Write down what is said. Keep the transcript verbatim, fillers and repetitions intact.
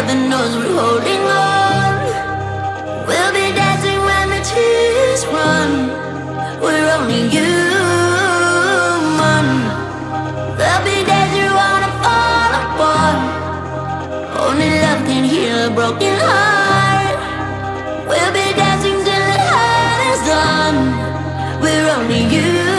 heaven knows we're holding on. We'll be dancing when the tears run. We're only human. There'll be days you wanna fall apart. Only love can heal a broken heart. We'll be dancing till the heart is done. We're only human.